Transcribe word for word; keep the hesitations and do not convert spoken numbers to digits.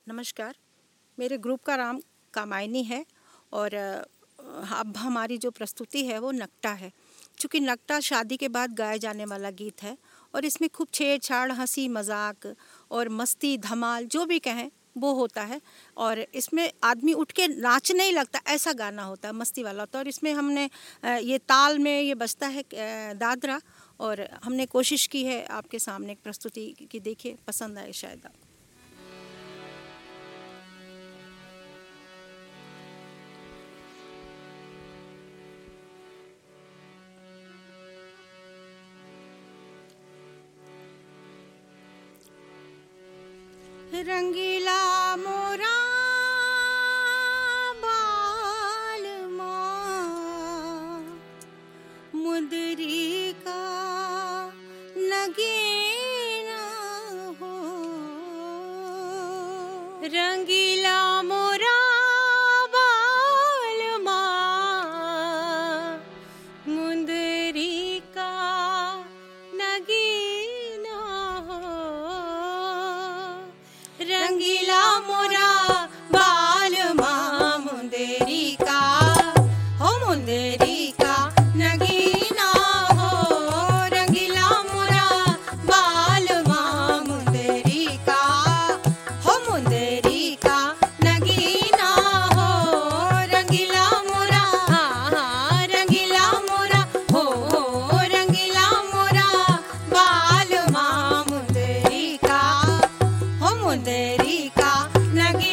नमस्कार। मेरे ग्रुप का नाम कामायनी है और अ, अब हमारी जो प्रस्तुति है वो नकटा है। चूँकि नकटा शादी के बाद गाया जाने वाला गीत है और इसमें खूब छेड़छाड़, हंसी मजाक और मस्ती धमाल जो भी कहें वो होता है। और इसमें आदमी उठ के नाचने ही लगता, ऐसा गाना होता है, मस्ती वाला होता है। और इसमें हमने अ, ये ताल में ये बजता है अ, दादरा। और हमने कोशिश की है आपके सामने एक प्रस्तुति की, देखिए पसंद आए शायद आप। रंगीला मोरा बालमा मुदरी का नगीना हो। रंगीला मोरा बालमा मुदरी का नगीना हो। रंगीला मोरा बालमा मुंदेरी का हो, मुंदेरी का नगीना हो। रंगीला मोरा बालमा मुंदेरी का हो, मुंदेरी का नगीना हो। रंगीला मोरा हाँ, रंगीला मोरा हो, रंगीला मोरा बालमा मुंदेरी का हो, मुंदेरी का नगीना